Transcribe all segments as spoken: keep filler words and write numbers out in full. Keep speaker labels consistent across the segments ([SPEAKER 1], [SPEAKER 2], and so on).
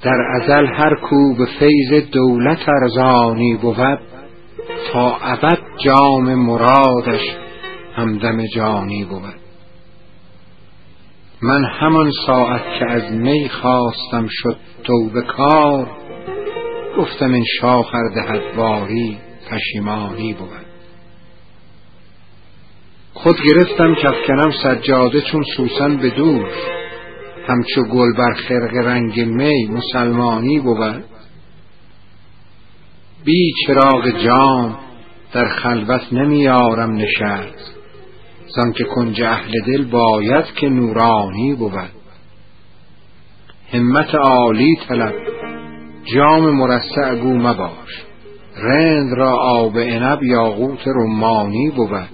[SPEAKER 1] در ازل هر کو به فیض دولت ارزانی بود، تا ابد جام مرادش همدم جانی بود. من همان ساعت که از می خواستم شد توبه کار، گفتم این شاخ ار دهد باری پشیمانی بود. خود گرفتم کافکنم سجاده چون سوسن به دوش، همچو گل بر خرق رنگ می مسلمانی بود. بی چراغ جام در خلوت نمیارم نشست، زان که کنج اهل دل باید که نورانی بود. همت عالی طلب جام مرصع گو مباش، رند را آب عنب یاقوت رمانی بود.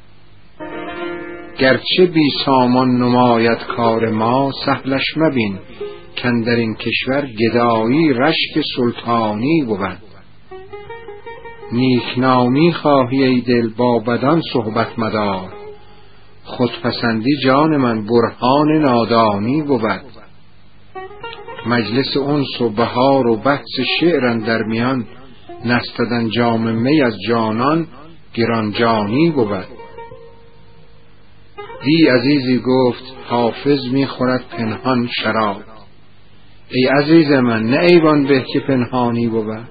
[SPEAKER 1] گرچه بی سامان نماید کار ما، سهلش مبین کاندر این کشور گدایی رشک سلطانی بود. نیکنامی خواهی ای دل با بدان صحبت مدار، خودپسندی جان من برهان نادانی بود. مجلس انس و بهار و بحث شعر اندر میان، نستدن جام می از جانان گران جانی بود. دی عزیزی گفت حافظ میخورد پنهان شراب، ای عزیز من نه ایوان به که پنهانی بود.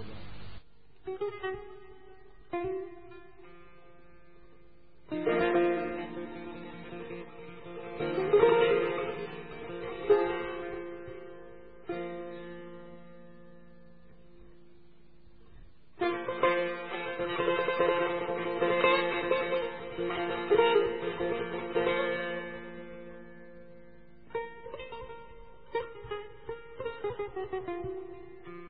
[SPEAKER 2] Thank you.